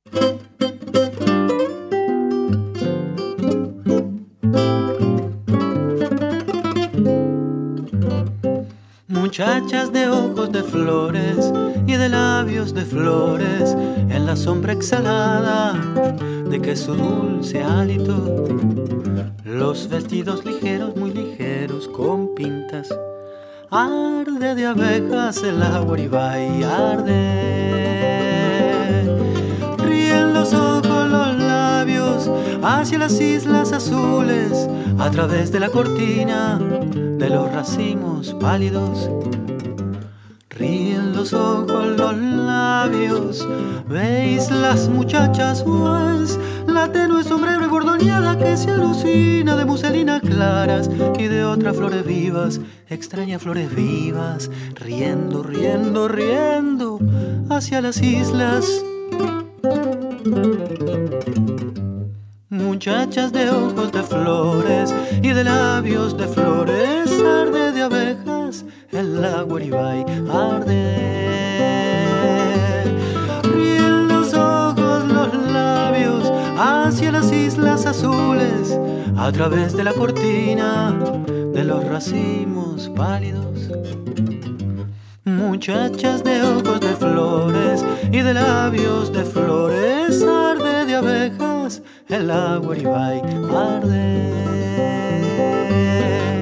Muchachas de ojos de flores y de labios de flores, en la sombra exhalada de que su dulce hálito, los vestidos ligeros, muy ligeros, con pintas, arde de abejas el agua y arde. Ríen los ojos, los labios hacia las islas azules, a través de la cortina de los racimos pálidos. Ríen los ojos, los labios, veis las muchachas, pues la tenue sombrero y bordoneada que se alucina de muselinas claras y de otras flores vivas, extrañas flores vivas, riendo, riendo, riendo hacia las islas. Muchachas de ojos de flores y de labios de flores, arde de abejas el agua y arde. Ríen los ojos, los labios hacia las islas azules, a través de la cortina de los racimos pálidos. Muchachas de ojos de flores y de labios de flores, arde de abejas el agua y arde.